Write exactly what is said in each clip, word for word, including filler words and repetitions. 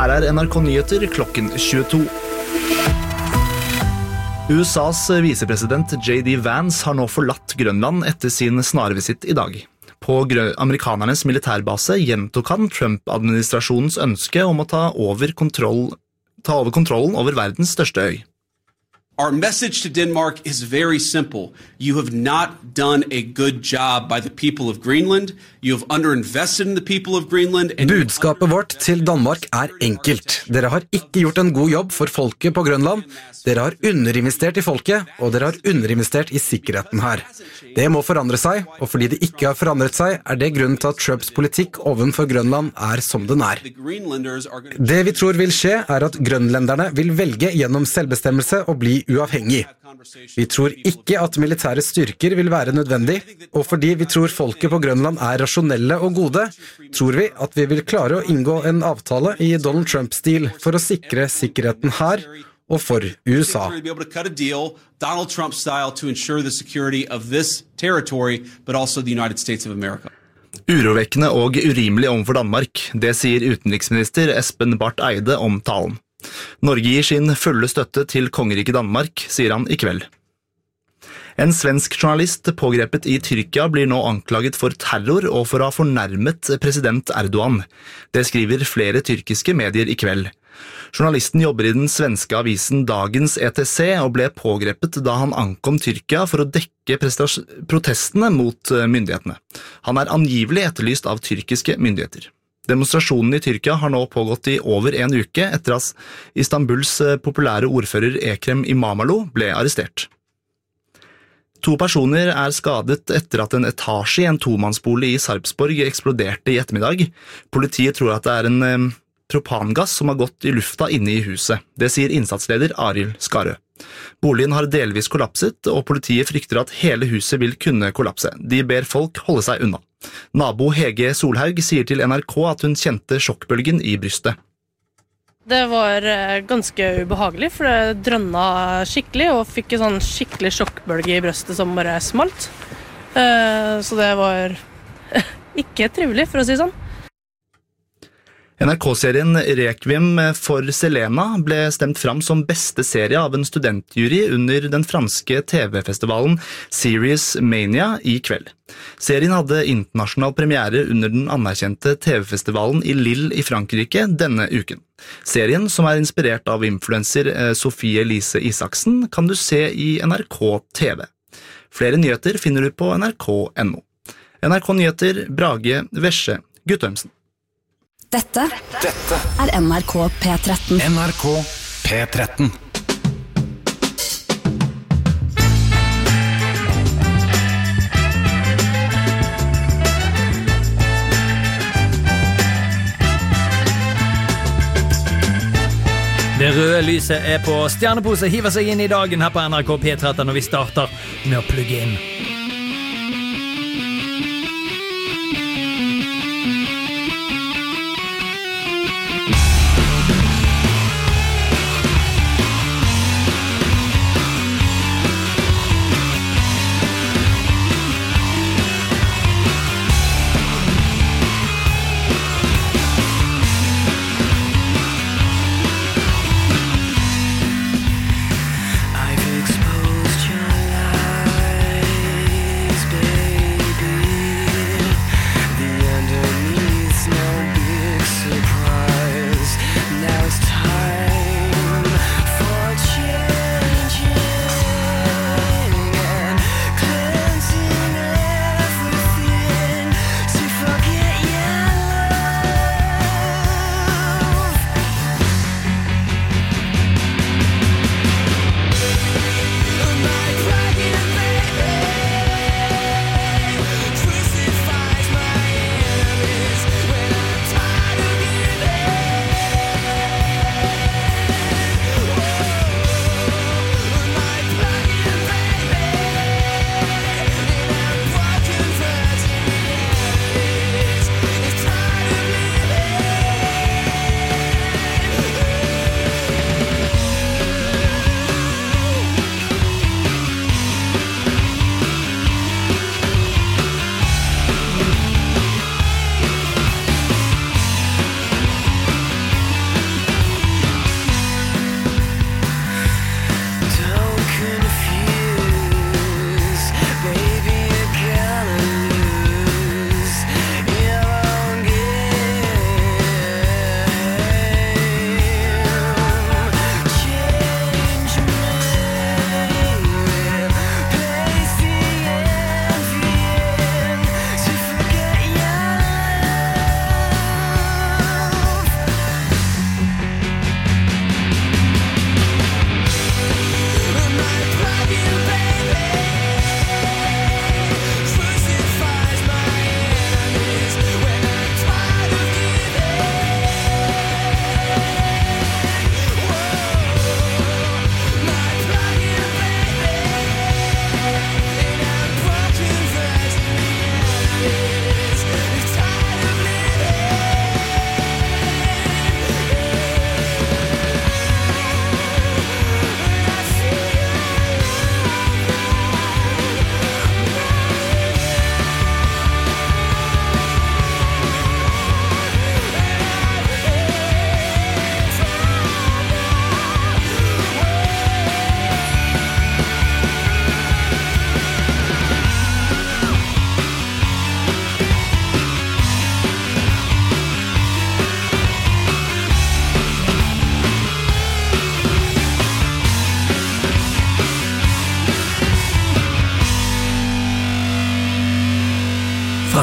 Her er N R K Nyheter klokken tjueto. U S A's visepresident J D Vance har nå forlatt Grønland etter sin snarvisitt i dag. På amerikanernes militærbase gjentok han Trump-administrasjonens ønske om å ta over, kontroll, ta over kontrollen over verdens største øy. Our message to Denmark is very simple. You have not done a good job by the people of Greenland. You have underinvested in the people of Greenland. And Budskapet vårt til Danmark er enkelt. Dere har ikke gjort en god jobb for folket på Grønland. Dere har underinvestert i folket, og dere har underinvestert i sikkerheten her. Det må forandre seg, og fordi det ikke har forandret seg, er det grunnen til at Trumps politikk ovenfor Grønland er som den er. Det vi tror vil skje, er at grønlenderne vil velge gjennom selvbestemmelse og bli uavhengig. Vi tror ikke at militære styrker vil være nødvendig, og fordi vi tror folket på Grønland er rasjonelle og gode, tror vi at vi vil klare å inngå en avtale i Donald Trump-stil for å sikre sikkerheten her og for U S A. Donald Trump-style to ensure the security of this territory, but also the United States of America. Urovekkende og urimelig overfor Danmark, det sier utenriksminister Espen Barth Eide om talen. Norge gir sin fulle støtte til kongeriket Danmark, sier han i kveld. En svensk journalist pågrepet i Tyrkia blir nå anklaget for terror og for å ha fornærmet president Erdogan. Det skriver flere tyrkiske medier i kveld. Journalisten jobber i den svenske avisen Dagens E T C og ble pågrepet da han ankom Tyrkia for å dekke protestene mot myndighetene. Han er angivelig etterlyst av tyrkiske myndigheter. Demonstrasjonen i Tyrkia har nå pågått i over en uke etter at Istanbuls populære ordfører Ekrem Imamoglu ble arrestert. To personer er skadet etter at en etasje i en tomannsbolig i Sarpsborg eksploderte i ettermiddag. Politiet tror at det er en propangass som har gått i lufta inne i huset. Det sier innsatsleder Arild Skarø. Boligen har delvis kollapset, og politiet frykter at hele huset vil kunne kollapse. De ber folk holde seg unna. Nabo Hege Solhaug sier til N R K at hun kjente sjokkbølgen i brystet. Det var ganske ubehagelig, for det drønna skikkelig, og fikk en sånn skikkelig sjokkbølge i brystet som bare smalt. Så det var ikke trivelig, for å si sånn. N R K-serien Requiem for Selena ble stemt fram som beste serie av en studentjury under den franske T V-festivalen Serious Mania i kveld. Serien hadde internasjonal premiere under den anerkjente T V-festivalen i Lille i Frankrike denne uken. Serien, som er inspirert av influencer Sofie Elise Isaksen, kan du se i N R K T V. Flere nyheter finner du på N R K punktum N O. N R K Nyheter, Brage Vesje Guttormsen. Dette, Dette er N R K P tretten. N R K P tretten. Det røde lyset er på stjernepose, hiver seg inn i dagen her på N R K P tretten, og vi starter med å plugge inn. I've exposed your lies.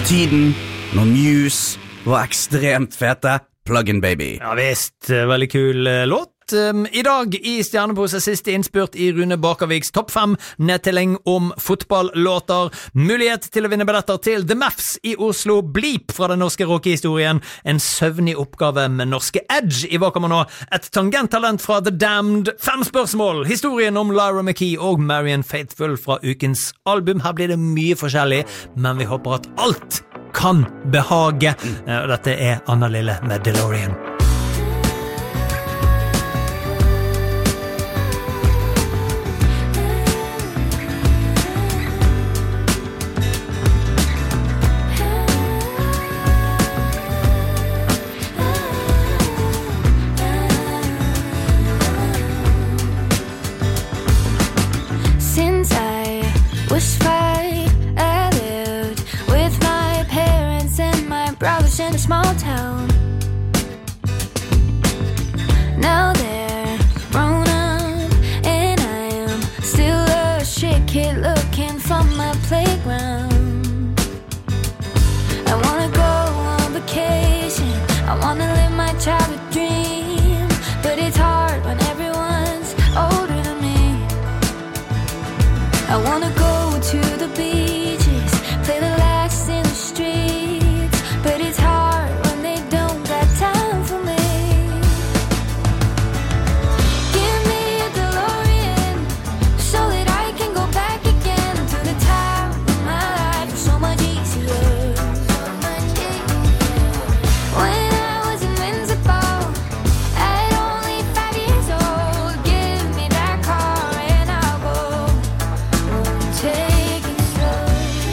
fra tiden når Muse var ekstremt fete. Plug-in Baby. Ja visst, veldig kul låt. I dag i Stjernepose siste innspurt i Rune Bakerviks topp fem nedtelling om fotballåter. Mulighet til å vinne billetter til The Maths i Oslo. Bleep fra den norske rockehistorien. En søvnig oppgave med norske Edge i Hva kommer nå? Et tangenttalent fra The Damned. Fem spørsmål. Historien om Lyra McKee og Marian Faithfull fra ukens album. Her blir det mye forskjellig, men vi håper at alt kan behage. Dette er Anna Lille med DeLorean. In a small town. Now they're grown up, and I am still a shit kid looking for my playground. I wanna go on vacation, I wanna live my childhood dream, but it's hard when everyone's older than me. I wanna go to the beaches, play the lax in the streets, but it's hard when they don't got time for me. Give me a DeLorean so that I can go back again to the time when my life was so much easier. When I was invincible at only five years old, give me that car and I'll go. Won't take it slow.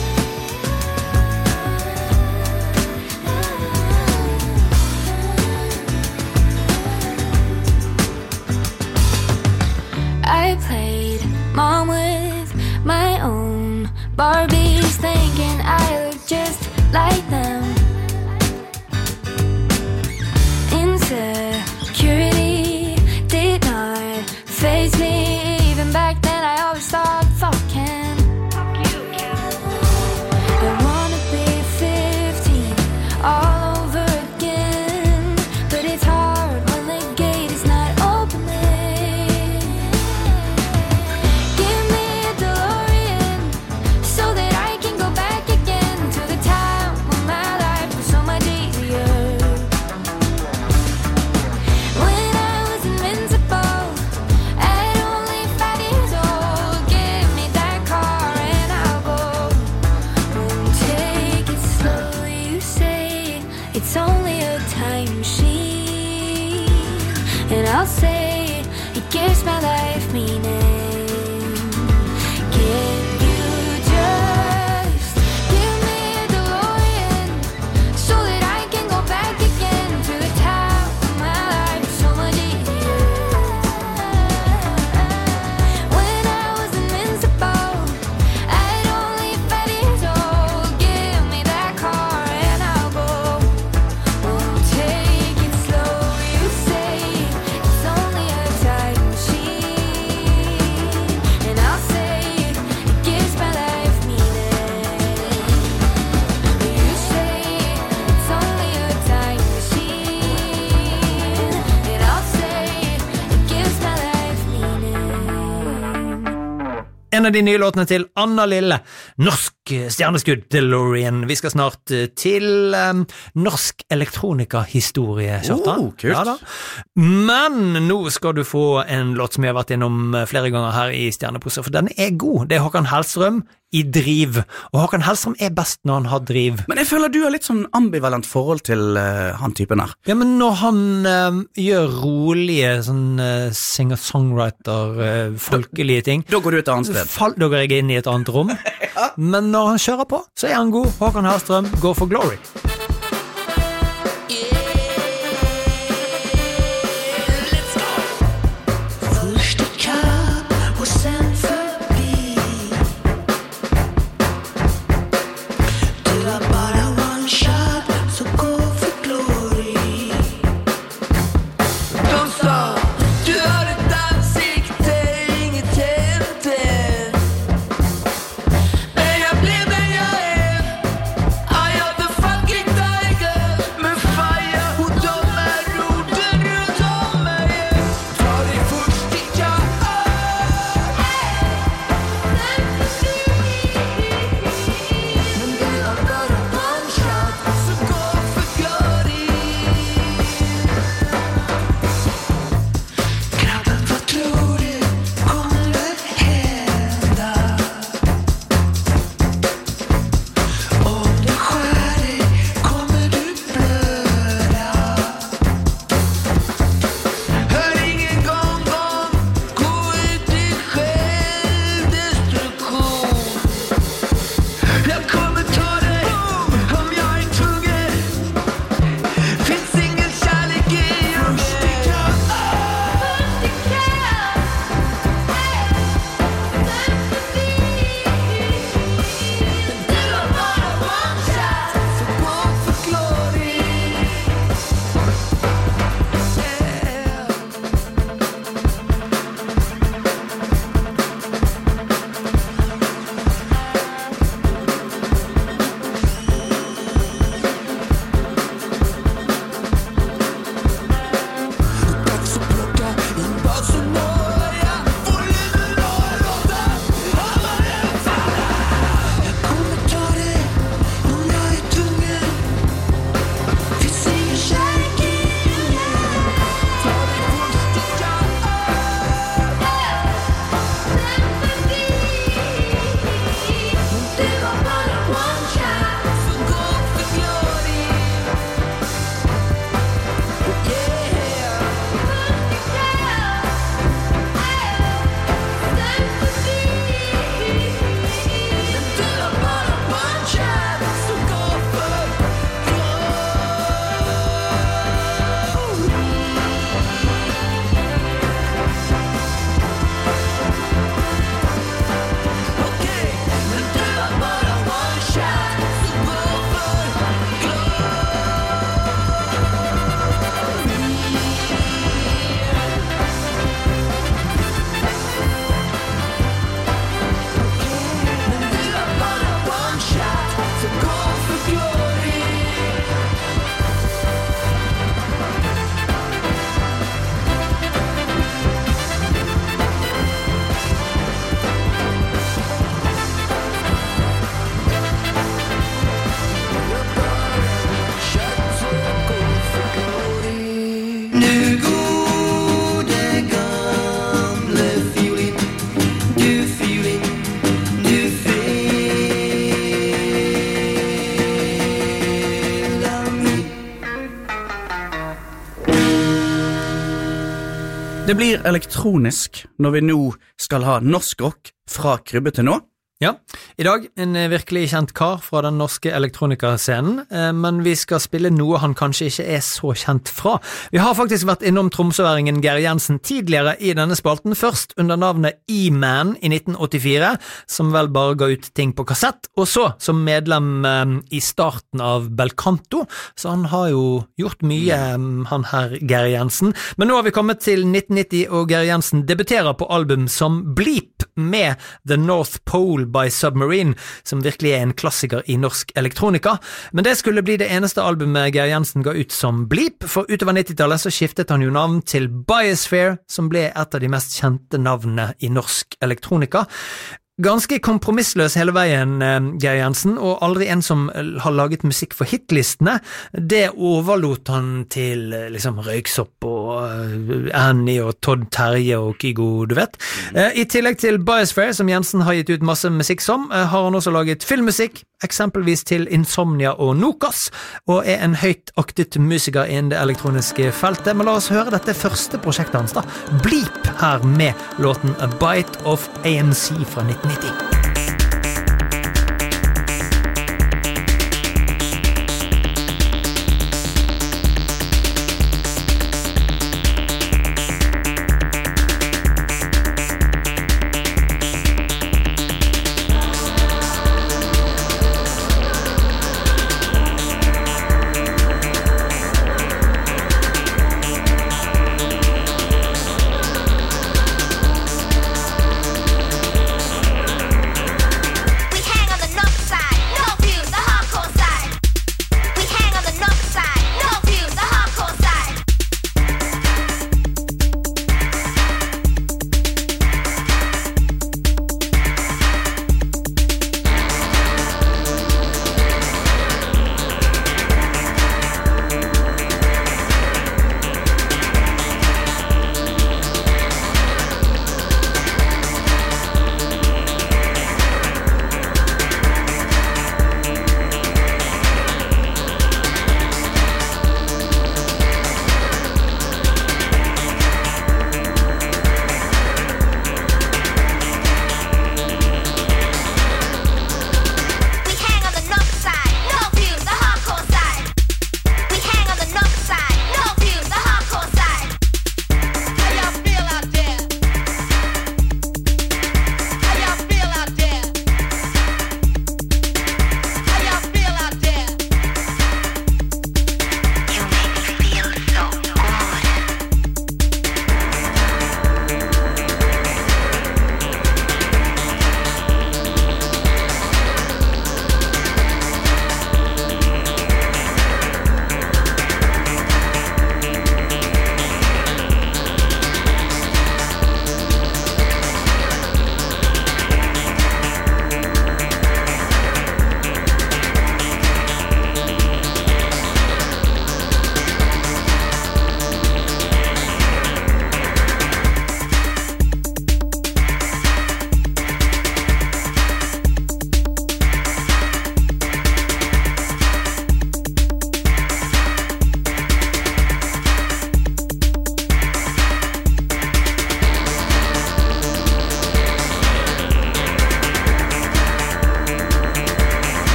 I played mom with my own Barbies, thinking I look just like them. Insecurity did not faze me. Even back then I always thought, fuck Ken. I wanna be fifteen all over again, but it's hard when the gate is not opening. Give me a DeLorean so that I can go back again to the time when my life was so much easier. When I was invincible at only five years old, give me that car and I'll go. Won't take it slow, you say it's only a time machine, and I'll say it gives my life meaning. Can you just give me a DeLorean so that I can go back again to the time when my life was so much easier? When I was invincible at only five years old, give me that car and I'll go. Won't take it slow, you say it's only a time machine, and I'll say it gives my life meaning. You say it's only a time machine, and I'll say it gives my life meaning. En av de nye låtene til Anna Lille, norsk stjerneskudd DeLorean. Vi skal snart eh, til um, norsk elektronikahistorie, Kjartan. Oh, kult. Ja da. Men nå skal du få en låt som jeg har vært innom eh, flere ganger her i Stjernepose, for den er god. Det er Håkan Hellstrøm i Driv. Og Håkan Hellstrøm er best når han har driv. Men jeg føler du har litt sånn ambivalent forhold til uh, han typen her. Ja, men når han eh, gjør rolige sånn eh, singer-songwriter, eh, folkelige ting, Da går du et annet sted. fall, da går jeg inn i et annet rom. Men når han kjører på, så er han god. Håkan Hellstrøm, Go for Glory. I Det blir elektronisk når vi nå skal ha norsk rock fra krybbe til nå. Ja, i dag en virkelig kjent kar fra den norske elektronikascenen, men vi skal spille noe han kanskje ikke er så kjent fra. Vi har faktisk vært innom tromsøværingen Geir Jensen tidligere i denne spalten, først under navnet E-Man i nitten åttifire, som vel bare ga ut ting på kassett, og så som medlem i starten av Belcanto, så han har jo gjort mye, han her Geir Jensen. Men nå har vi kommet til nitten nitti, og Geir Jensen debuterer på album som Bleep med The North Pole by Submarine, som virkelig er en klassiker i norsk elektronika. Men det skulle bli det eneste albumet Geir Jensen ga ut som Bleep, for utover nittitallet så skiftet han jo navn til Biosphere, som ble et av de mest kjente navnene i norsk elektronika. Ganske kompromissløs hele veien, Geir Jensen, og aldri en som har laget musikk for hitlistene. Det overlot han til liksom Røyksopp og Annie og Todd Terje og Kygo, du vet. I tillegg til Biosphere, som Jensen har gitt ut masse musikk som, har han også laget filmmusikk, eksempelvis til Insomnia og Nokas, og er en høyt aktet musiker innen det elektroniske feltet. Men la oss høre dette første prosjektet hans da, Bleep, her med låten A Bite of A M C fra nitten nitti.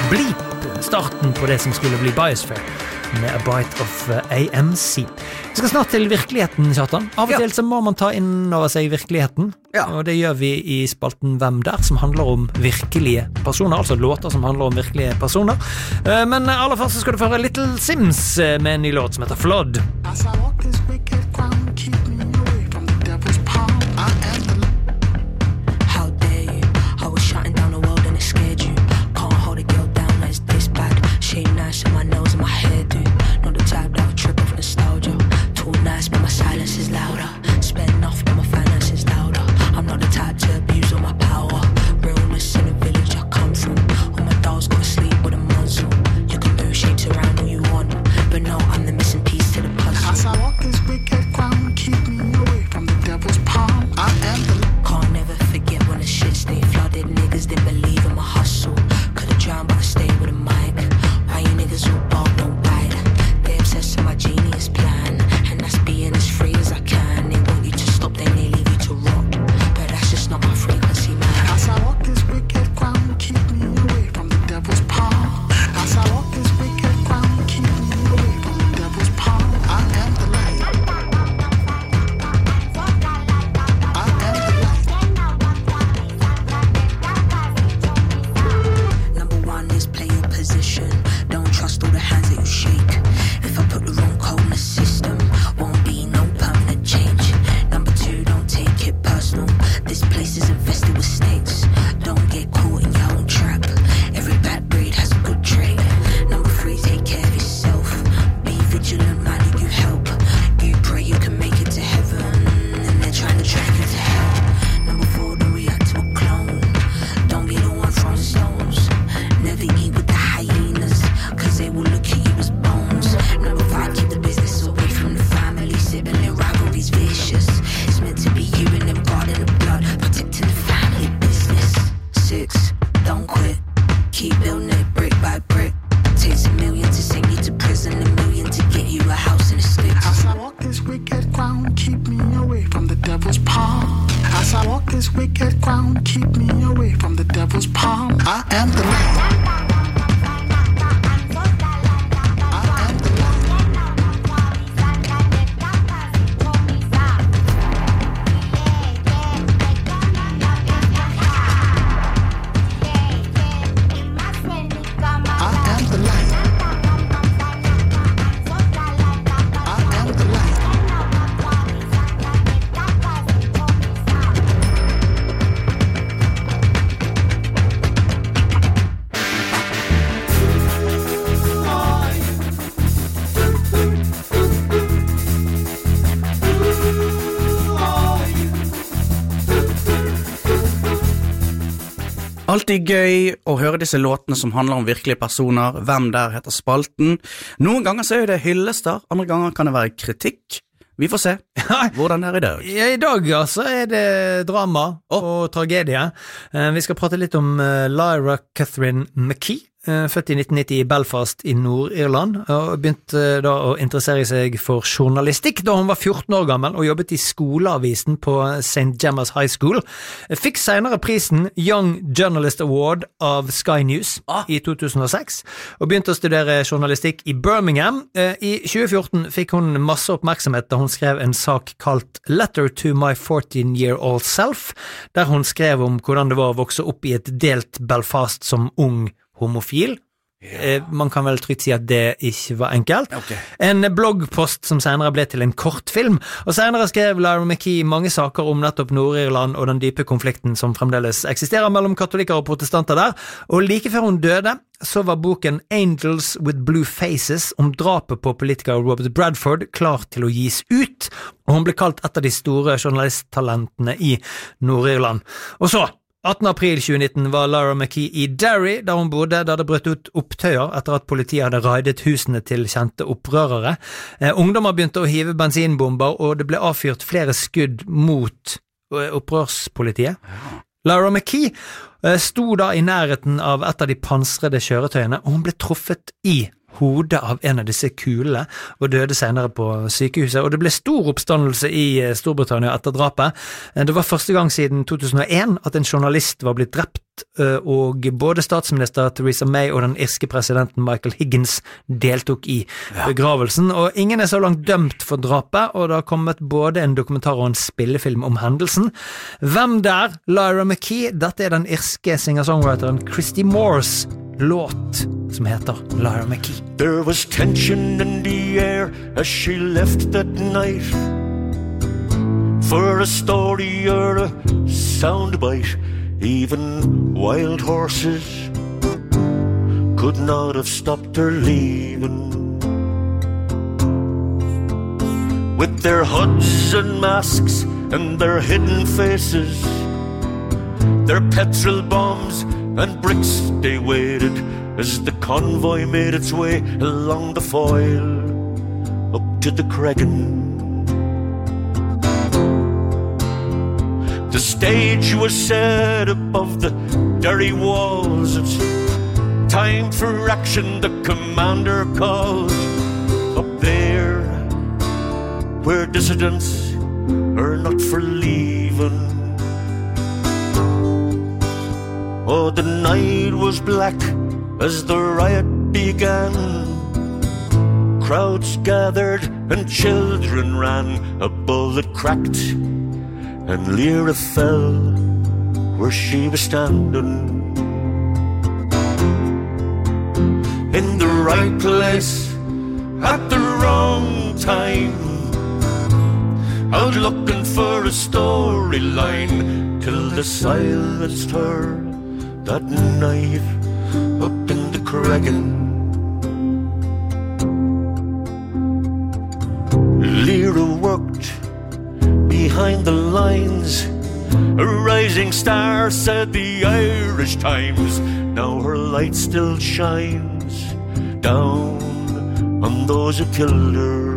Bleep, starten på det som skulle bli Biosphere, med A Bite of A M C. Vi skal snart til virkeligheten, Kjartan. Av og Ja. til så må man ta inn over seg virkeligheten, Ja. og det gjør vi i spalten Hvem der, som handler om virkelige personer, altså låter som handler om virkelige personer. Eh, Men aller først så skal du få høre Little Sims eh, med en ny låt som heter Flood. As I walk this wicked ground, keep me away from the devil's palm. I am the How dare you? I was shutting down the world and it scared you. Can't hold a girl down, it's this bad. Shave nice on my nose and my hairdo. Not the type that would trip off nostalgia. Too nice, but my silence is louder. Spend enough, but my finance is louder. I'm not the type to abuse all my power. Realness in the village I come from. All my dolls go to sleep with a muzzle. You can move shapes around all you want, but no, I'm the missing piece to the puzzle. As I walk this wicked ground, keep me away from the devil's palm. I am the Can't never forget when the shit stayed flooded. Niggas didn't believe in my hustle. Could've drowned, but I stayed with a mic. Why you niggas all bald, no bite? They obsessed with my genius plan, and that's being as free as I can. They want you to stop, then they leave you to rot. But that's just not my frequency, man. As I walk this wicked ground, keep me away from the devil's palm. As I walk this wicked ground, keep me away from the devil's palm. I am the light. I am the light. Number one is play your position. Don't trust all the hands that you shake. If I put the wrong code in the system, won't be no permanent change. Number two, don't take it personal. This place is infested with snakes. Don't get caught in your own trap. Every bad breed has a good trait. Number three, take care of yourself. Be vigilant, man, who you help. You pray you can make it to heaven, and they're trying to drag you to hell. Number four, don't react to a clone. Don't be the one throwing stones. Never eat with the hyenas, cause they will look at you as bones. Number five, keep the business away from the family. Sibling rivalry's vicious. It's meant to be you and them guarding the blood, protecting the family business. Six, don't quit. Keep building it brick by brick. Takes a million to send you to prison, a million to get you a house in the sticks. As I walk this wicked ground, keep me away from the devil's palm. As I walk this wicked ground, keep me away from the devil's palm. I am the light. I am the light. I am the light. I am the light. Alltid gøy å høre disse låtene som handler om virkelige personer. Hvem der heter spalten. Noen ganger så er det hyllester, andre ganger kan det være kritikk. Vi får se hvordan det er i dag. Ja, I dag altså er det drama og tragedie. Eh, Vi skal prate litt om eh, Lyra Catherine McKee, eh, født i nitten nitti i Belfast i Nord-Irland, og begynte eh, da å interessere seg for journalistikk da hun var fjorten år gammel og jobbet i skoleavisen på Saint Gemma's High School. Fikk senere prisen Young Journalist Award av Sky News i to tusen og seks, og begynte å studere journalistikk i Birmingham. Eh, I tjue fjorten fikk hun masse oppmerksomhet da hun skrev en sak kalt Letter to my fourteen-year-old self, der hun skrev om hvordan det var å vokse opp i et delt Belfast som ung homofil. Eh, man kan vel trygt si at det ikke var enkelt. Ok. En bloggpost som senere ble til en kortfilm, og senere skrev Lyra McKee mange saker om nettopp Nord-Irland og den dype konflikten som fremdeles eksisterer mellom katolikker og protestanter der, og like før hun døde, så var boken Angels with Blue Faces om drapet på politiker Robert Bradford klar til å gis ut, og hun ble kalt et av de store journalisttalentene i Nord-Irland. Og så, attende april tjue nitten var Lyra McKee i Derry, der hun bodde, da det brøt ut opptøyer etter at politiet hadde raidet husene til kjente opprørere. Eh, ungdommer begynte å hive bensinbomber, og det ble avfyrt flere skudd mot eh, opprørspolitiet. Lyra McKee eh, sto da i nærheten av et av de pansrede kjøretøyene, og hun ble truffet i hodet av en av disse kulene, og døde senere på sykehuset. Og det ble stor oppstandelse i Storbritannia etter drapet. Det var første gang siden to tusen og en at en journalist var blitt drept, og både statsminister Theresa May og den irske presidenten Michael Higgins deltok i begravelsen. Og ingen er så langt dømt for drapet, og det har kommet både en dokumentar og en spillefilm om hendelsen. Hvem der? Lyra McKee. Dette er den irske singer-songwriteren Christy Moores låt som heter Lyra McKee. There was tension in the air as she left that night, for a story or a soundbite. Even wild horses could not have stopped her leaving. With their hoods and masks and their hidden faces, their petrol bombs and bricks they waited as the convoy made its way along the Foyle up to the Cregan. The stage was set above the Derry walls. It's time for action, the commander called. Up there, where dissidents are not for leaving. Oh, the night was black as the riot began. Crowds gathered and children ran. A bullet cracked and Lyra fell where she was standing. In the right place at the wrong time, out looking for a storyline, till they silenced her that night up in the Cregan. Lyra worked behind the lines. A rising star, said the Irish Times. Now her light still shines down on those who killed her.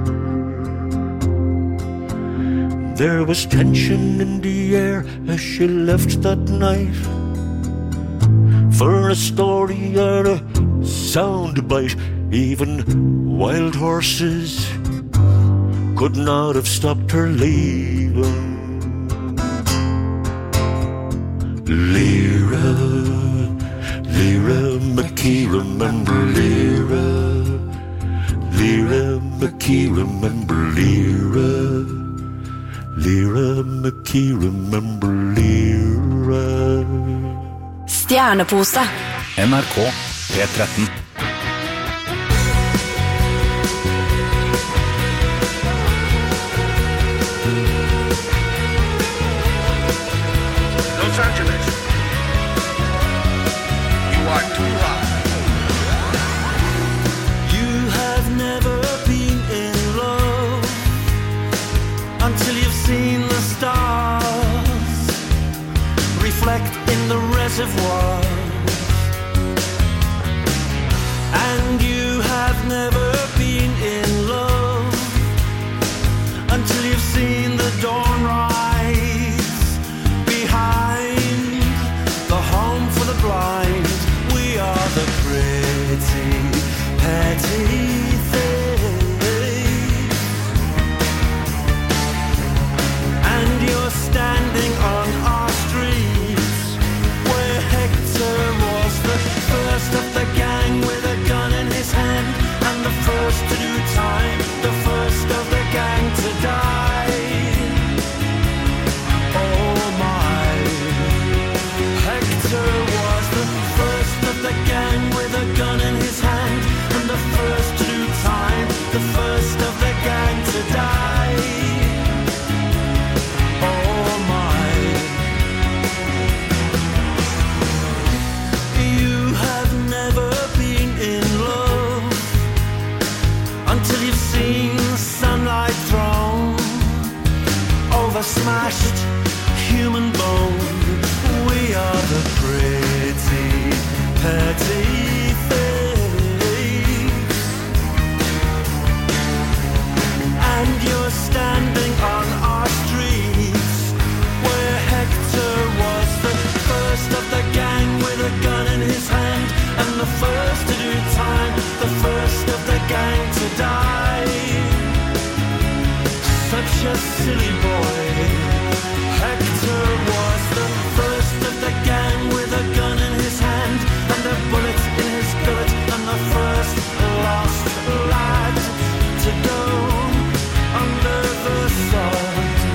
There was tension in the air as she left that night, for a story or a soundbite. Even wild horses could not have stopped her leaving. Lyra, Lyra McKee, remember Lyra. Lyra McKee, remember Lyra. Lyra McKee, remember Lyra. Stjernepose. N R K P tretten. Los Angeles, you are too hot. You have never been in love until you've seen the stars reflect in the reservoir. And you have never been in love until you've seen the dawn rise behind the home for the blind. We are the pretty, petty things, and you're standing on our streets where Hector was the first of the gang with a gun in his hand, and the first to do time, the first of the gang to die. Oh my, Hector was the first of the gang with a gun in his hand, and the first to do time, the first of the gang to die. Oh my, you have never been in love until you've seen sunlight thrown over smashed human bone. We are the pretty, petty things, and you're standing on our streets where Hector was the first of the gang with a gun in his hand, and the first to do time, the first silly boy. Hector was the first of the gang with a gun in his hand and a bullet in his gullet, and the first lost lad to go under the sword.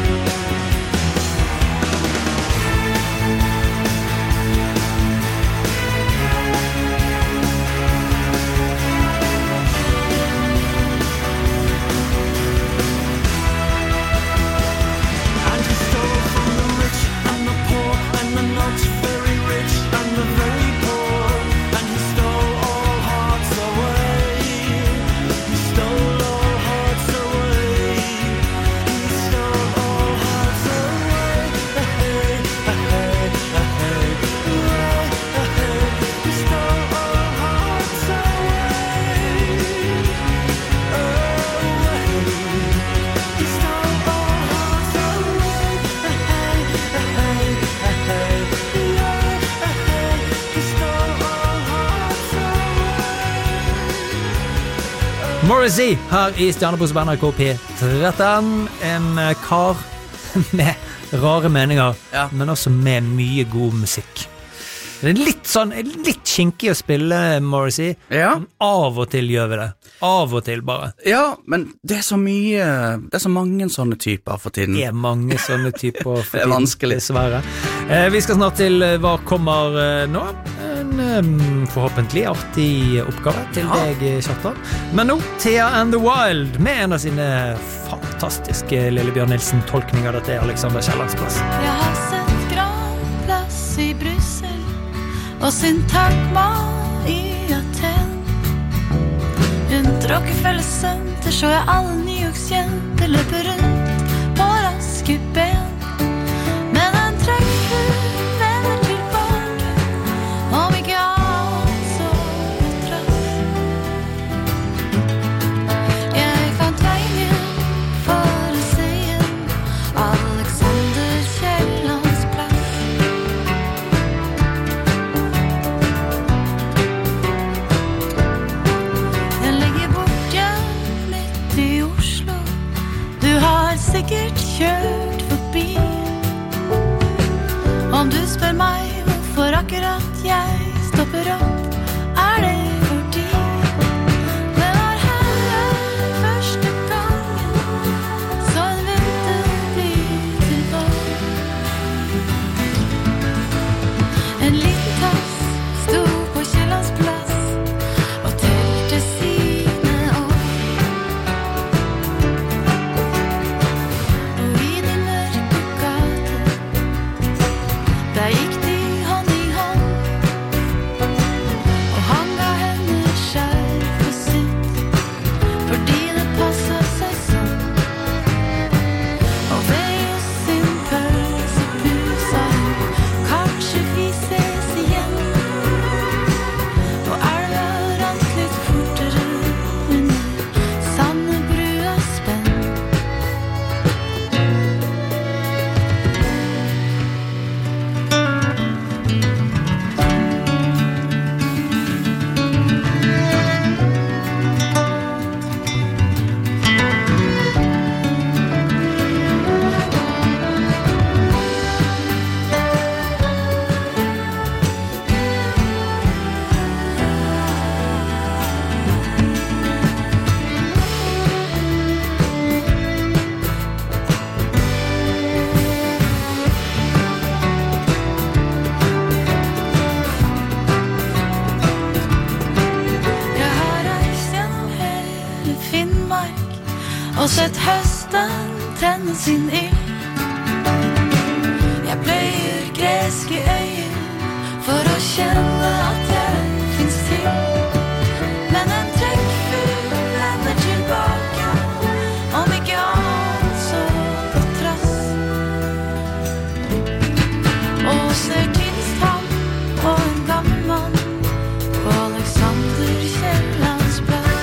And he stole from the rich and the poor and the not very rich and the very poor, and he stole all hearts away. He stole all hearts away. He stole all hearts away. Hey, hey, hey, hey, hey. He stole all hearts away. Away. He stole all hearts away. Hey, hey, hey, hey. He stole all hearts away. Morrissey her i Stjernepose på N R K P tretten. En eh, kar med rare meninger, men også med mye god musikk. Det er litt sånn, litt kinkig å spille Morrissey, men av og til gjør vi det. Av og til bare. Ja, men det er så mye, det er så mange sånne typer for tiden. Det er mange sånne typer for Det er tiden, vanskelig. dessverre. Eh, vi skal snart til eh, hva kommer eh, nå. En eh, forhåpentlig artig oppgave til deg, Kjartan. Men nå, Thea and the Wild, med en av sine fantastiske Lillebjørn Nilsen-tolkninger. Dette er Alexander Kiellands plass. Jeg har sett gravplass i Brussel og syntagma i Aten. Rundt Rockefeller Center så jeg alle New Yorks jenter løper rundt på raske ben. Men en trekkfull vender tilbake, om ikke annet så på trass. Jeg fant veien for å se igjen Alexander Kiellands plass. Den ligger borte midt i Oslo. Du har sikkert kjørt forbi. Om du spør meg hvorfor akkurat jeg stopper opp, er det fordi det var her første gangen så en vinter blir til vår. En liten tass sto på Kiellands plass og telte sine år. Og i de mørke gater der gikk de hånd i hånd, og han ga henne skjerfet sitt fordi det passet seg sånn. Og ved oss sin pølsebus sa hun, kanskje vi ses igjen. Og elva rant litt fortere under Sandebrua spenn. Jeg har reist gjennom hele Finnmark og sett høsten tenne sin ild. Jeg pløyer greske øyer for å kjenne at jeg finnes til. Men en trekkfull vender tilbake, om ikke annet så på trass. Og ser tilstand på en gammel mann på Alexander Kiellands plass.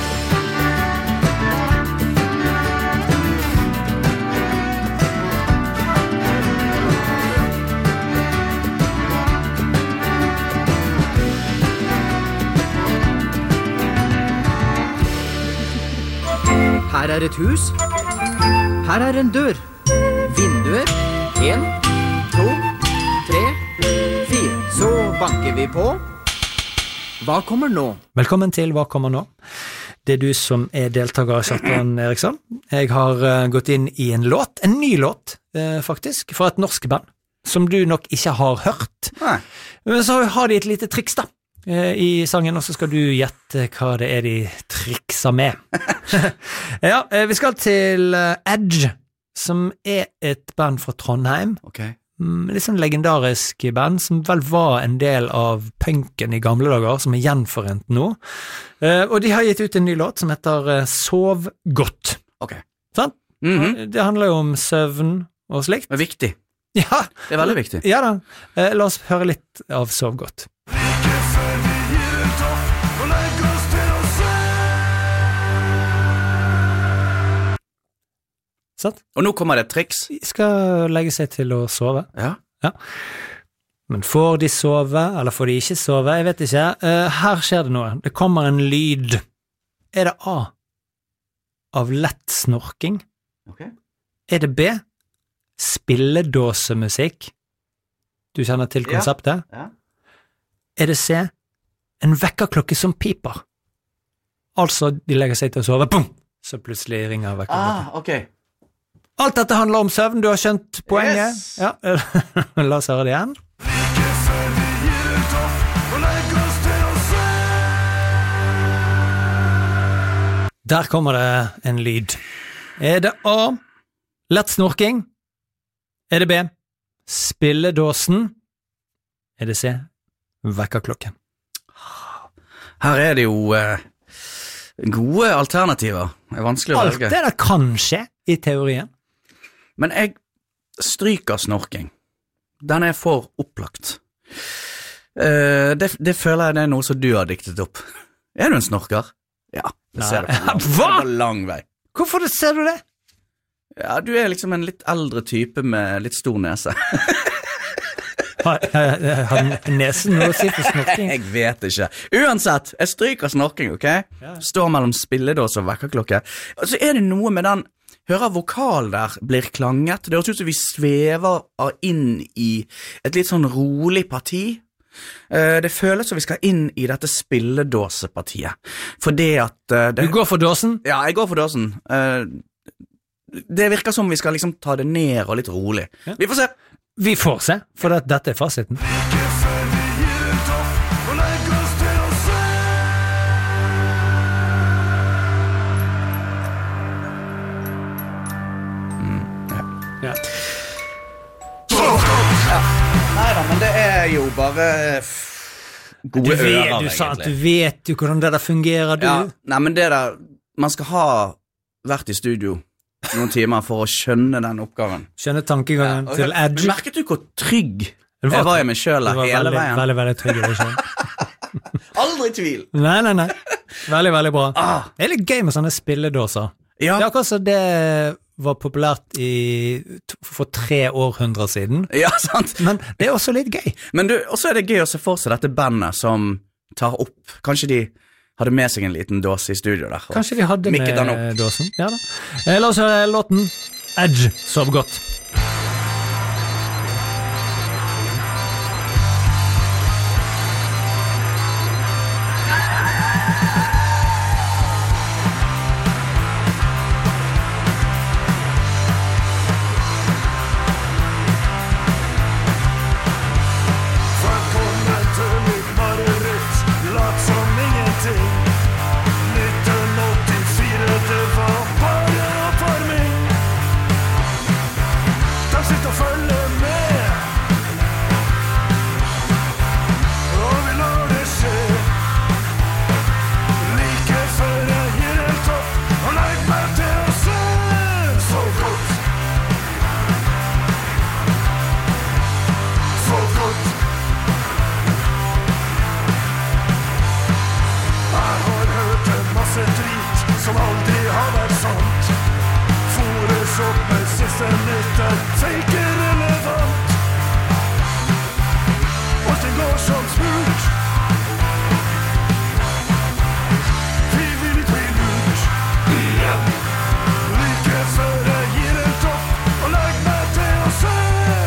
Her er et hus. Her er en dør. En, to, tre, fire. Så banker vi på. Hva kommer nå? Velkommen til Hva kommer nå? Det er du som er deltaker, Kjartan Eriksson. Jeg har uh, gått inn i en låt, en ny låt, uh, faktisk, fra et norsk band, som du nok ikke har hørt. Nei. Men så har de et lite triks da, uh, i sangen, og så skal du gjette hva det er de trikser med. Ja, uh, vi skal til uh, Edge, som er et band fra Trondheim. Ok. Litt sånn legendarisk band som vel var en del av punken i gamle dager, som er gjenforent nå. Uh, og de har gitt ut en ny låt som heter uh, Sov godt. Ok. Sant? Mhm. Det handler jo om søvn og slikt. Det er viktig. Ja. Det er veldig viktig. Ja da. Uh, la oss høre litt av Sov godt. Sant? Og nå kommer det et triks. De skal legge seg til å sove. Ja. Ja. Men får de sove, eller får de ikke sove? Jeg vet ikke. Uh, her skjer det noe. Det kommer en lyd. Er det A? Av lett snorking? Ok. Er det B? Spilledåsemusikk? Du kjenner til konseptet? Ja. Er det C? En vekkerklokke som piper? Altså, de legger seg til å sove, boom! Så plutselig ringer vekkerklokken. Ah, ok. Alt dette handler om søvn, du har skjønt poenget? Yes. Ja, la oss høre det igjen. Der kommer det en lyd. Er det A, lett snorking? Er det B, spilledåsen? Er det C, vekkerklokken? Her er det jo eh, gode alternativer. Det er vanskelig å Alt velge. det der kan skje i teorien. Men jeg stryker snorking. Den er for opplagt. Uh, det, det føler jeg det er noe som du har diktet opp. Er du en snorker? Ja, det ser du på lang, Hva? på lang vei. Hvorfor det, ser du det? Ja, du er liksom en litt eldre type med litt stor nese. Har, har, har nesen noe å si for snorking? Jeg vet ikke. Uansett, jeg stryker snorking, ok? Ja. Står mellom spilledås og vekkerklokke. Og så er det noe med den, hører vokal der blir klanget. Det høres ut som vi svever inn i et litt sånn rolig parti. Uh, det føles som vi skal inn i dette spilledåsepartiet. Fordi at... Uh, det... Du går for dåsen? Ja, jeg går for dåsen. Uh, det virker som vi skal liksom ta det ned og litt rolig. Ja. Vi får se. Vi får se, for det, dette er fasiten. Mm, ja. Ja. Ja. Neida, men det er jo bare gode Du, vet, ører, du sa at egentlig. du vet jo hvordan det der fungerer, du. Ja, nei, men det der, man skal ha vært i studio noen timer for å skjønne den oppgaven. Skjønne tankegangen Ja, til Edge. Merket du hvor trygg Det jeg var jeg meg selv Du var hele veldig, veien? veldig, veldig trygg i det selv. Aldri i tvil. Nei, nei, nei. Veldig, veldig bra. Ah. Det er litt gøy med sånne spilledåser. Ja. Det er akkurat som det var populært i, for tre århundrer siden. Ja, sant. Men det er også litt gøy. Men du, også er det gøy å se for seg dette bandet som tar opp. Kanskje de hadde med seg en liten dåse i studio der. og Kanskje de hadde mikket den med opp. dåsen. Ja da. Eh, La oss høre låten Edge, Sov godt. Velkommen til mitt mareritt, lat som ingenting. nitten åttifire, det var bare oppvarming. De sitter og følger med, og vi lar det skje. Like før jeg gir helt opp og legger meg til å se. Sov godt. Sov godt. Jeg har hørt en masse drit som aldri har vært sant. Fores opp med siste nytter, fake irrelevant. Og det går som smurt. Vi vil ikke bli lurt igjen. Like før jeg gir en topp og legger meg til å se.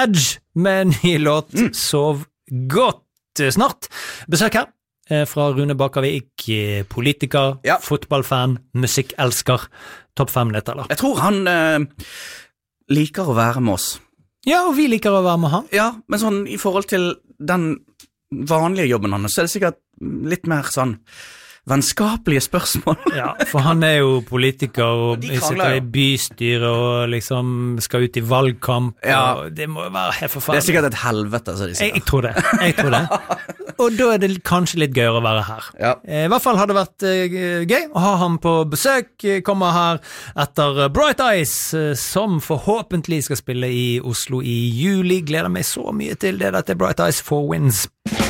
Edge med en ny låt, mm. Sov godt. Snart besøk her eh, fra Rune Bakkavik, politiker, ja. Fotballfan, musikkelsker, topp fem nedteller. Jeg tror han eh, liker å være med oss. Ja, og vi liker å være med han. Ja, men sånn i forhold til den vanlige jobben hans, så er det sikkert litt mer sånn vennskapelige spørsmål. Ja, for han er jo politiker og De sitter i bystyret og liksom skal ut i valgkamp, ja. Og det må være helt forferdelig. Det er sikkert et helvete, så de sier. Jeg, jeg tror det, jeg tror det. Og da er det kanskje litt gøyere å være her. Ja. I hvert fall har det vært uh, gøy å ha ham på besøk, kommer her etter Bright Eyes, uh, som forhåpentlig skal spille i Oslo i juli. Gleder meg så mye til det. Dette er Bright Eyes for Wins.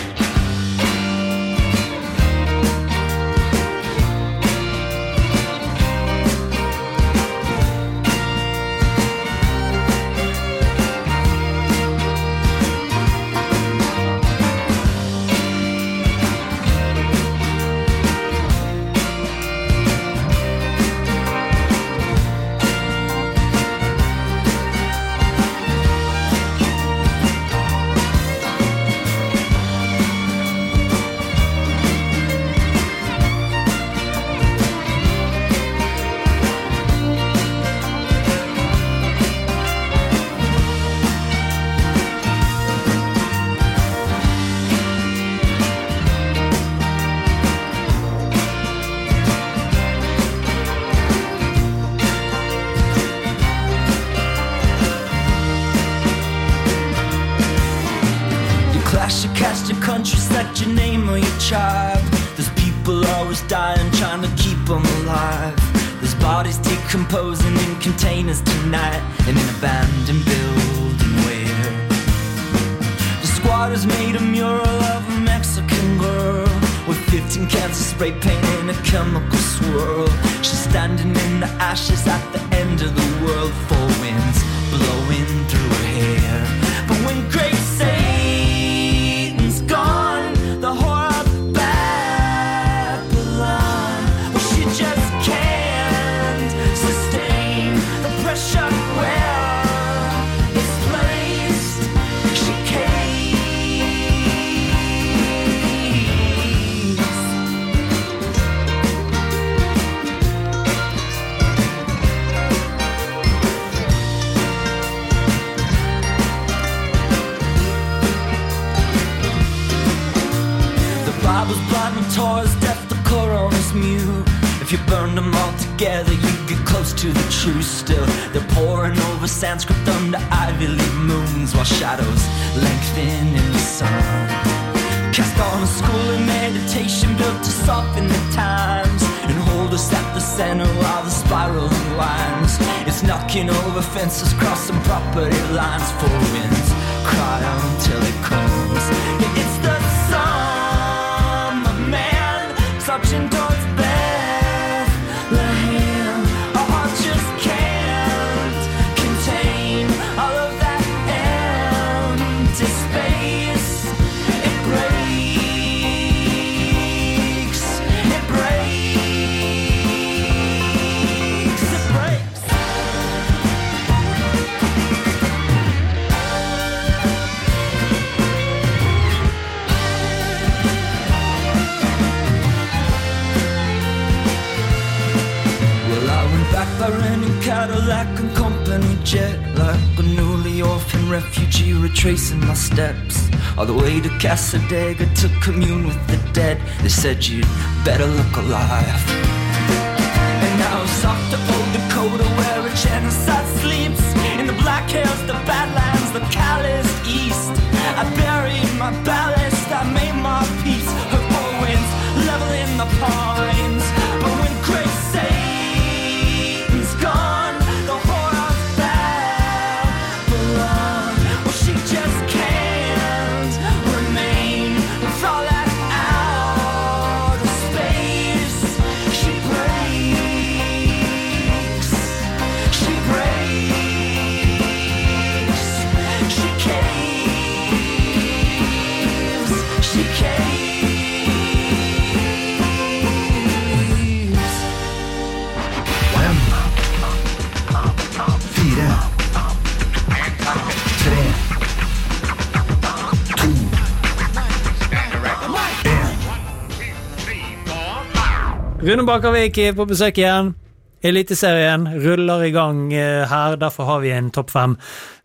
Your name or your tribe. There's people always dying, trying to keep them alive. There's bodies decomposing in containers tonight, in an abandoned building where the squatters made a mural of a Mexican girl with fifteen cans of spray paint in a chemical swirl. She's standing in the ashes at the end of the world, four winds blowing through her hair. But when great Satan's gone, the whore of Babylon, well, she just can't sustain the pressure where it's placed. She Bible's blind and Torah's deaf, the Koran's mute. If you burn them all together, you get close to the truth. Still, they're pouring over Sanskrit under Ivy League moons, while shadows lengthen in the sun. Cast on a school of meditation built to soften the times and hold us at the center while the spiral unwinds. It's knocking over fences, crossing property lines. Four winds cry until it comes. It's the marching towards Bethlehem. Our heart just can't contain all of that empty space. It breaks, it breaks, it breaks. By renting Cadillac and company jet, like a newly orphaned refugee retracing my steps all the way to Casadega to commune with the dead. They said you'd better look alive. And now it's off to old Dakota where a genocide sleeps. In the Black Hills, the Badlands, the calloused East. I buried my ballast, I made my peace. Her four winds leveling the pines. But when grace Satan's gone, the whore of Babylon, well, she just can't remain with all that outer space. She breaks, she breaks, she can't. Rune Bakervik er på besøk igjen. Eliteserien ruller i gang her, derfor har vi en topp fem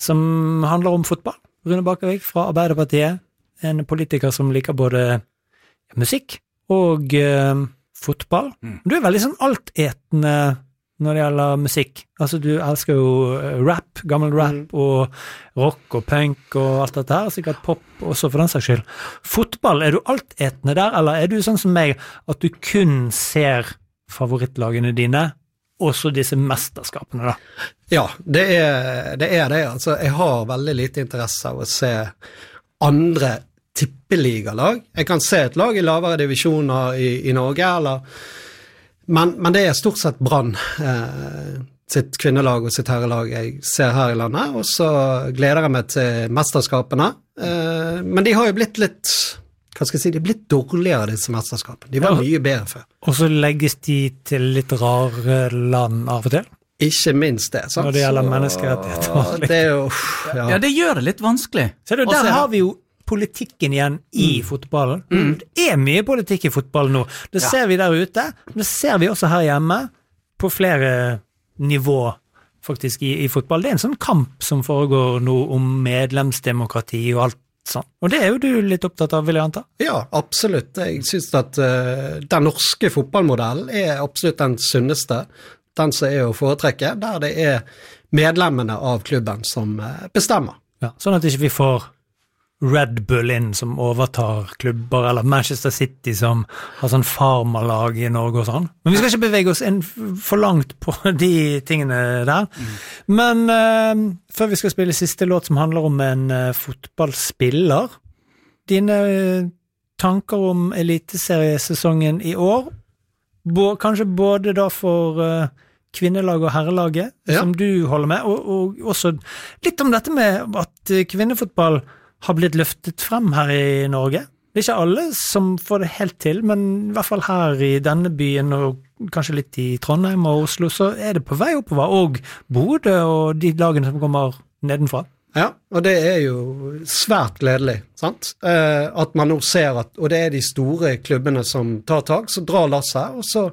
som handler om fotball. Rune Bakervik fra Arbeiderpartiet, en politiker som liker både musikk og uh, fotball. Mm. Du er veldig sånn altetende når det gjelder musikk. Altså, du elsker jo rap, gammel rap, mm. og rock og punk og alt dette her, sikkert pop også for den saks skyld. Fotball, er du altetende der, eller er du sånn som meg, at du kun ser favorittlagene dine, også disse mesterskapene da? Ja, det er det. Er det. Altså, jeg har veldig lite interesse av å se andre tippeligalag. Jeg kan se et lag i lavere divisjoner i, i Norge, eller Men, men det er stort sett Brann, eh, sitt kvinnelag og sitt herrelag jeg ser her i landet, og så gleder jeg meg til mesterskapene. Eh, men de har jo blitt litt, hva skal jeg si, de er blitt dårligere disse mesterskapene. De var ja, mye bedre før. Og så legges de til litt rare land av og til? Ikke minst det, sant? Når det gjelder menneskerettigheter. Det er jo, ja. ja, det gjør det litt vanskelig. Så det, der har vi jo politikken igjen i mm. fotballen. Mm. Det er mye politikk i fotballen nå. Det ser ja. vi der ute, det ser vi også her hjemme, på flere nivå faktisk i, i fotball. Det er en sånn kamp som foregår nå om medlemsdemokrati og alt sånn. Og det er jo du litt opptatt av, vil jeg anta? Ja, absolutt. Jeg synes at uh, den norske fotballmodellen er absolutt den sunneste. Den som er å foretrekke, der det er medlemmene av klubben som uh, bestemmer. Ja, sånn at ikke vi får Red Bull inn som overtar klubber, eller Manchester City som har sånn farmalag i Norge og sånn. Men vi skal ikke bevege oss inn for langt på de tingene der. Mm. Men uh, før vi skal spille siste låt som handler om en uh, fotballspiller, dine uh, tanker om eliteseriesesongen i år, Bo, kanskje både da for uh, kvinnelag og herrelaget, ja. som du holder med, og, og også litt om dette med at uh, kvinnefotball har blitt løftet frem her i Norge. Det er ikke alle som får det helt til, men i hvert fall her i denne byen, og kanskje litt i Trondheim og Oslo, så er det på vei oppover, og Bodø og de lagene som kommer nedenfra. Ja, og det er jo svært gledelig, sant? Eh, at man nå ser at, og det er de store klubbene som tar tag, så drar lasset, og så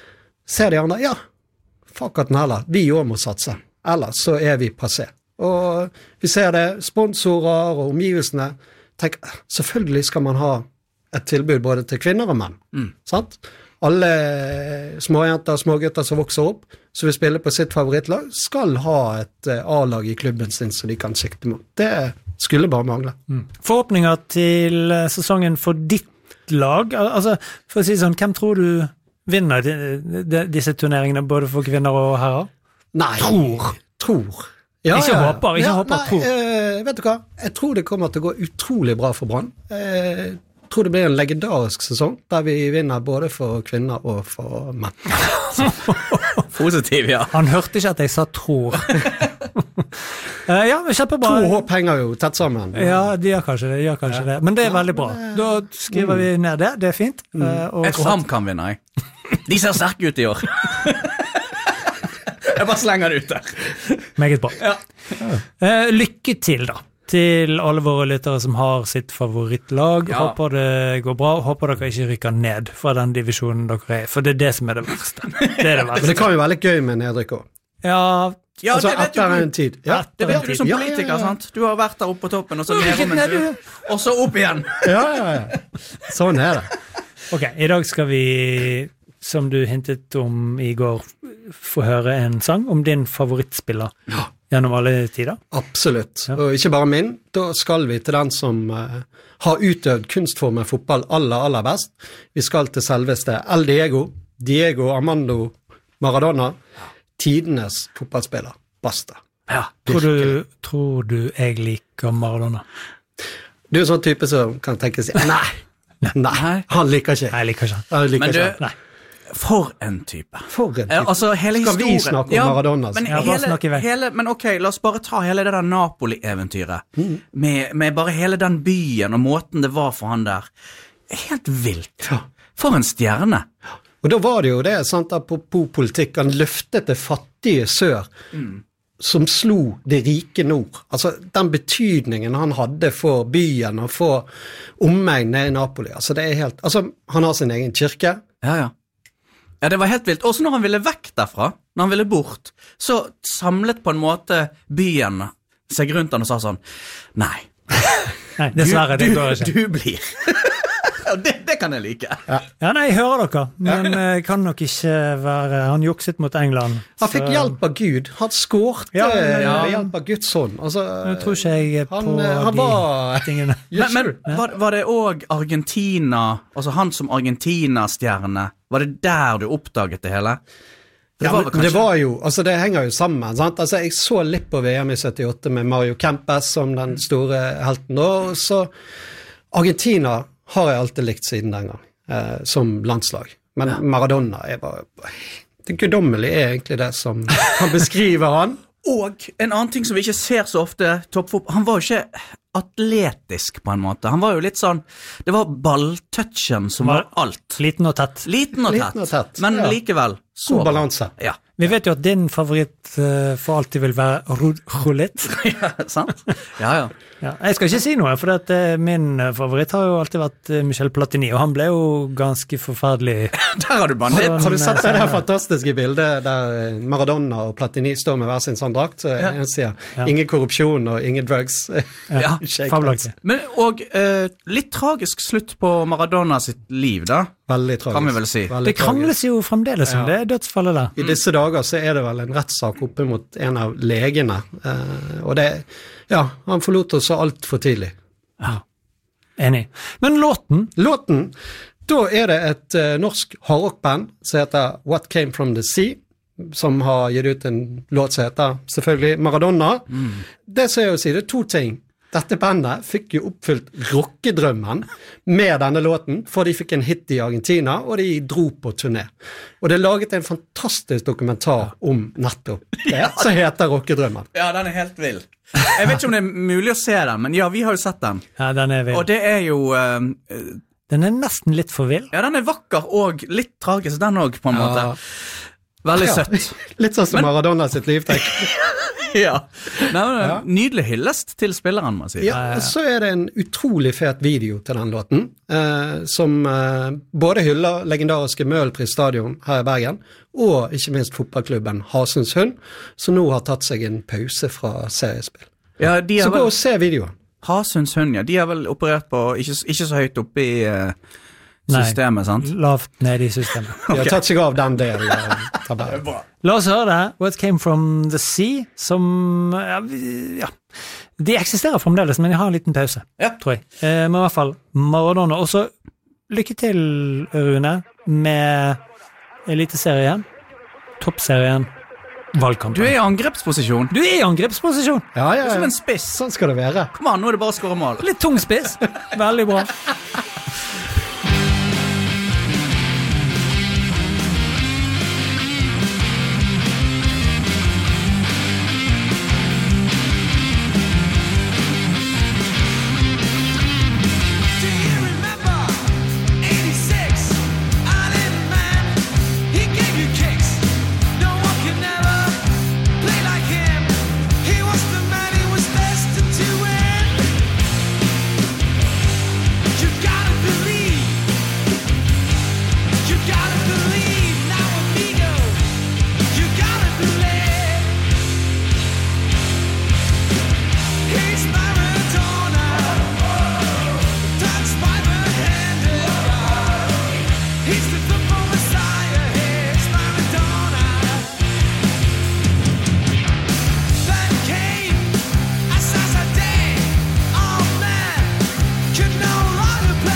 ser de andre, ja, fuck at den heller, vi også må satse, ellers så er vi passé. Og vi ser det, sponsorer og omgivelsene, tenk, selvfølgelig skal man ha et tilbud både til kvinner og menn, mm. sant? Alle småjenter og smågutter som vokser opp, som vil spille på sitt favorittlag, skal ha et A-lag i klubben sin som de kan sikte mot. Det skulle bare mangle. Mm. Forhåpninger til sesongen for ditt lag, altså for å si sånn, hvem tror du vinner de, de, disse turneringene både for kvinner og herrer? Nei, tror. Tror. Ja, ikke ja, håper, ikke ja, håper, nei, tror. Uh, vet du hva? Jeg tror det kommer til å gå utrolig bra for Brann. Jeg uh, tror det blir en legendarisk sesong, der vi vinner både for kvinner og for menn. Positiv, ja. Han hørte ikke at jeg sa tror. uh, ja, men kjempebra. To håp henger jo tett sammen. Ja, de gjør kanskje det, de gjør kanskje ja. det. Men det er veldig bra. Da skriver mm. vi ned det, det er fint. Mm. Uh, og jeg tror han kan vinne, jeg. De ser sterke ut i år. Jeg bare slenger det ut der. Meget bra. Ja. Uh, lykke til da, til alle våre lyttere som har sitt favorittlag. Ja. Håper det går bra, håper dere ikke rykker ned fra den divisjonen dere er, for det er det som er det verste. Det er det verste. Men det kan jo være litt gøy med nedrykk også. Ja, ja altså, det vet etter du. En tid. Ja, det vet du som politiker, ja, ja, ja. sant? Du har vært der oppe på toppen, og så ned om en tur, og så opp igjen. Ja, ja, ja. Sånn er det. Ok, i dag skal vi, som du hintet om i går, få høre en sang om din favorittspiller ja. gjennom alle tider. Absolutt, ja. Og ikke bare min. Da skal vi til den som uh, har utøvd kunstformen fotball aller, aller best. Vi skal til selveste El Diego, Diego Armando Maradona, tidenes fotballspiller. Basta. Ja. Tror du, tror du jeg liker Maradona? Du er en sånn type som kan tenke seg, nei, nei, nei, han liker ikke. Nei, jeg liker ikke. Han liker Men du, ikke. Nei. For en type. For en type. Eh, altså, hele Skal vi snakke om ja, Maradona? Men, ja, hele, hele, men ok, la oss bare ta hele det der Napoli-eventyret. Mm. Med, med bare hele den byen og måten det var for han der. Helt vilt. Ja. For en stjerne. Og da var det jo det, sant, apropos politikk, han løftet det fattige sør, mm. som slo det rike nord. Altså, den betydningen han hadde for byen og for omegn nede i Napoli. Altså, det er helt, altså, han har sin egen kirke. Ja, ja. Ja, det var helt vilt. Også når han ville vekk derfra, når han ville bort, så samlet på en måte byen seg rundt han og sa sånn, nei, Nei, dessverre, du, det du, går ikke. du blir. Ja, det, det kan jeg like. Ja. ja, nei, jeg hører dere, men uh, kan nok ikke være, han jukset mot England. Han fikk så... hjelp av Gud, han skårte ja, ja. med hjelp av Guds hånd. Altså, jeg tror ikke jeg han, på han de var... tingene. Men, men var, var det også Argentina, altså han som Argentina-stjerne, var det der du oppdaget det hele? Det ja, var, men, det var jo, altså det henger jo sammen, sant? Altså jeg så litt på V M i syttiåtte med Mario Kempes som den store helten, og så Argentina har jeg alltid likt siden den gang, eh, som landslag. Men ja. Maradona er bare... Det guddommelige er egentlig det som kan beskrive han. Og en annen ting som vi ikke ser så ofte, toppfotball, han var jo ikke atletisk på en måte. Han var jo litt sånn, det var balltouchen som var, var alt. Liten og tett. Liten og tett, Liten og tett. men ja. likevel. Så god balanse. Ja. Vi vet jo at din favoritt uh, for alltid vil være roulette. Ja, sant? Ja, ja. Ja, jeg skal ikke si noe, for at, uh, min favoritt har jo alltid vært uh, Michel Platini, og han ble jo ganske forferdelig. Der har du bandet. Har, har du sett det der fantastiske bildet der Maradona og Platini står med hver sin sånn drakt? Så ja. En sier, ja. Ingen korrupsjon og ingen drugs. Ja, fabelaktig. Men og uh, litt tragisk slutt på Maradona sitt liv da. Veldig tragisk. Kan vi vel si. Veldig det krangles jo fremdeles om ja. Det dødsfallet der. I disse dager så er det vel en rettssak oppe mot en av legene, uh, og det, ja, han forlot oss alt for tidlig. Ja, enig. Men låten? Låten, da er det et uh, norsk hardrockband som heter What Came From The Sea, som har gitt ut en låt som heter selvfølgelig Maradona. Mm. Det som jeg vil si, det er to ting. Dette bandet fikk jo oppfylt rockedrømmen med denne låten, for de fikk en hit i Argentina, og de dro på turné. Og det er laget en fantastisk dokumentar om nettopp det, ja. Som heter Rockedrømmen. Ja, den er helt vild. Jeg vet ikke om det er mulig å se den, men ja, vi har jo sett den. Ja, den er vild. Og det er jo... Uh, den er nesten litt for vild. Ja, den er vakker og litt tragisk, den også, på en måte. Ja. Veldig ja. søtt. Litt sånn som men... Maradona sitt liv, tenk. Ja. Nei, men, ja. Nydelig hyllest til spilleren, må jeg si. Ja, så er det en utrolig fet video til den låten, eh, som eh, både hyller legendariske Møhlenpris stadion her i Bergen, og ikke minst fotballklubben Hasens Hund, som nå har tatt seg en pause fra seriespill. Ja, de så vel... gå og se videoen. Hasens Hund, ja. De har vel operert på, ikke, ikke så høyt oppe i... Uh... systemet, sant? Nei, lavt ned i systemet. Okay. De har tatt seg av den delen av tabellen. La oss høre det. What Came From The Sea, som, ja, ja, de eksisterer fremdeles, men de har en liten pause, ja. tror jeg. Eh, men i hvert fall, Maradona. Og så, lykke til, Rune, med eliteserien, toppserien, valgkampen. Du er i angrepsposisjon. Du er i angrepsposisjon. Ja, ja, ja. Du er som en spiss. Sånn skal det være. Kom an, nå er det bare å skåre mål. Litt tung spiss. Veldig bra. Could no longer play.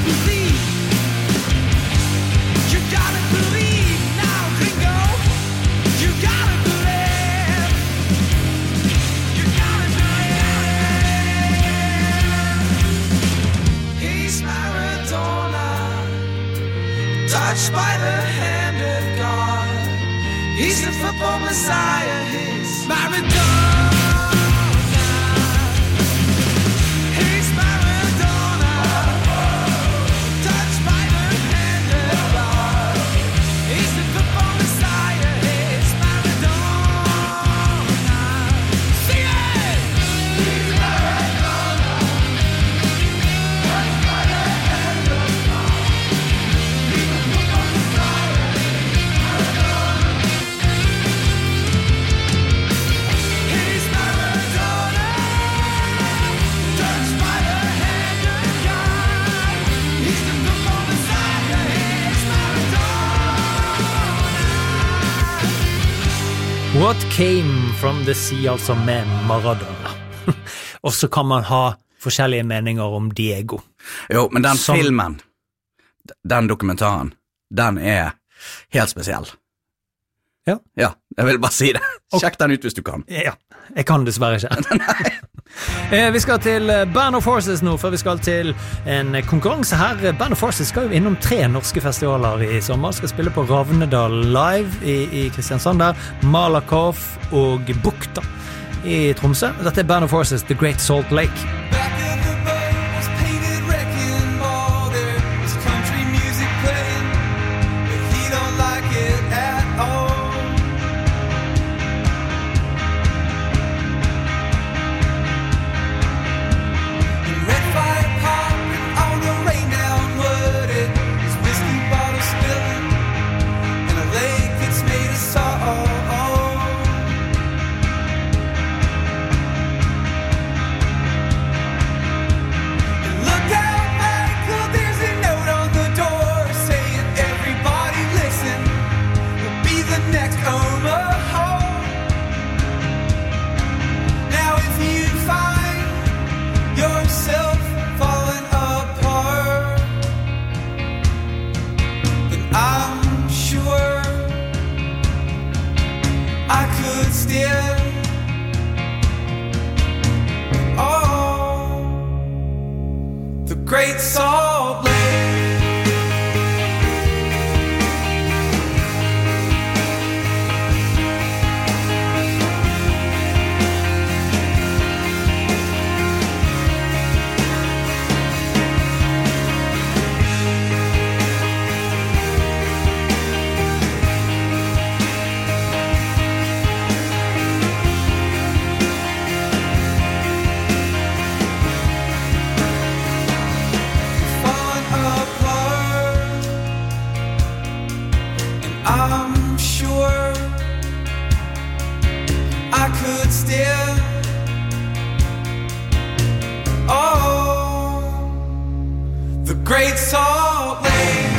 believe. You gotta believe now, Ringo. You gotta believe. You gotta believe. He's Maradona, touched by the hand of God. He's the football messiah. He's Maradona. He's Maradona, touched by the hand of God. He's the football messiah. He's Maradona. Sing it! He's Maradona, touched by the hand of God. He's the football messiah. He's Maradona, touched by the hand of God. He's the football messiah. He's Maradona. What came from the sea, altså med Maradona. Og så kan man ha forskjellige meninger om Diego. Jo, men den Som- filmen, den dokumentaren, den er helt spesiell. Ja. Ja, jeg vil bare si det. Sjekk den ut hvis du kan. Ja, jeg kan dessverre ikke. Eh, Vi skal til eh, Band of Horses nå, for vi skal til en konkurranse her. Band of Horses skal jo innom tre norske festivaler i sommer. Skal spille på Ravnedal Live i, i Kristiansand der, Malakoff og Bukta i Tromsø. Dette er Band of Horses, The Great Salt Lake. Back of the boat was painted wrecking ball. There was country music playing, but he don't like it at all. And red fire popping, all the rain down flooded. His whiskey bottle spilling in a lake that's made of salt. Look out, Michael, there's a note on the door saying everybody listen, we'll be the next Omaha. Now if you find yourself falling apart, then I'm sure I could still. Oh, the Great Salt Lake. Falling apart, and I'm sure I could still. Oh, the Great Salt Lake.